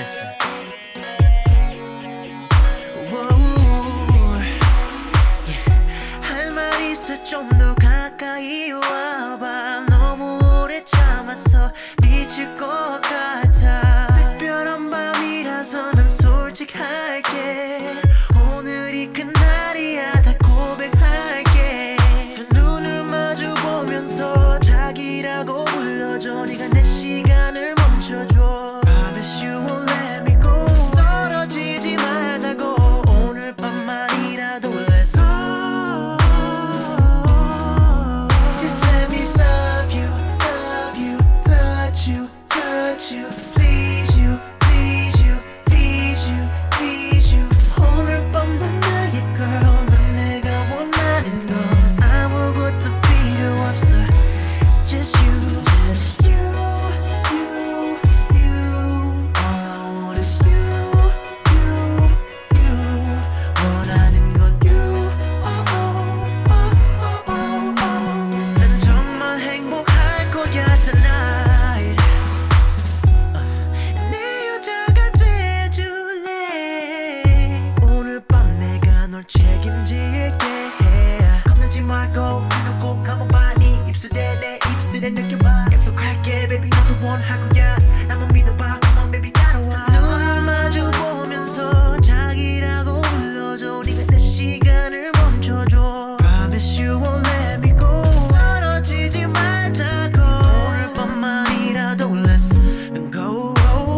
listen. 할 말 있어 좀 더 가까이 와봐. 너무 오래 참았어 미칠 것 같아. 특별한 밤이라서 난 솔직할게. 오늘이 그날이야 다 고백할게. 눈을 마주 보면서 자기라고 불러줘. 네가 내 시간을 멈춰줘. Promise you won't let me go. 떨어지지 말자고. 오늘 밤만이라도 let's go. Just let me love you, love you, touch you, touch you, please you, please you, tease you, tease you. 오늘 밤만 나의 girl. 넌 내가 원하는 건 아무것도 필요 없어. Just you, just you, you, you. All I want is you, you, you. 원하는 건 you. Oh, oh, oh, oh, oh, oh. 난 정말 행복할 거야 tonight. 내 여자가 돼줄래? 오늘 밤 내가 널 책임질게. 겁내지 말고 눈을 꼭 감아봐. 네 입술에 내 입술에 느껴봐. 약속할게 baby 너도 원할 거야. 나만 믿어봐 come on baby 따라와. 눈을 마주 보면서 자기라고 불러줘. 네가 내 시간을 멈춰줘. Promise you won't let me go. 떨어지지 말자고. 오늘 밤만이라도 let's go.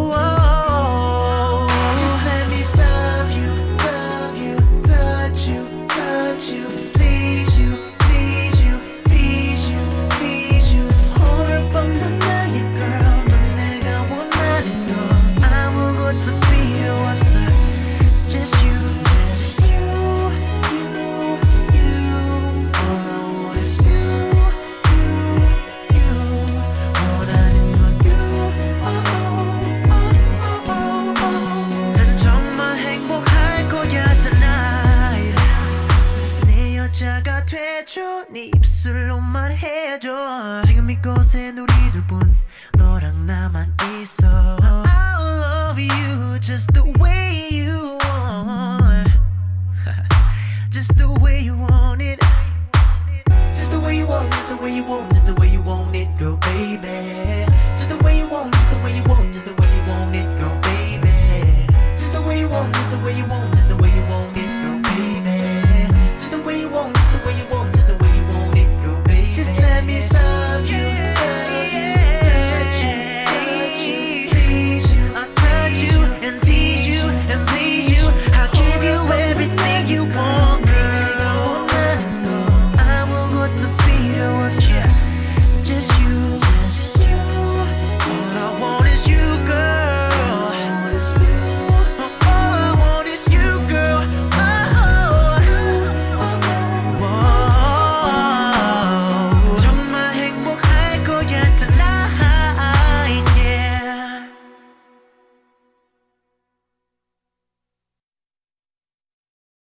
Just let me love you, love you, touch you, touch you, please you, please you, tease you, tease you. 오늘 밤만 나의 girl. 넌 내가 원하는 건 아무것도 필요 없어. Just you, just you, you, you. All I want is you, you, you. 원하는 건 you. Oh, oh, oh, oh, oh. 난 정말 행복할 거야 tonight. 내 여자가 돼줘. 네 입술로 말해줘. 지금 이곳엔 우리 둘뿐 너랑 나만 있어.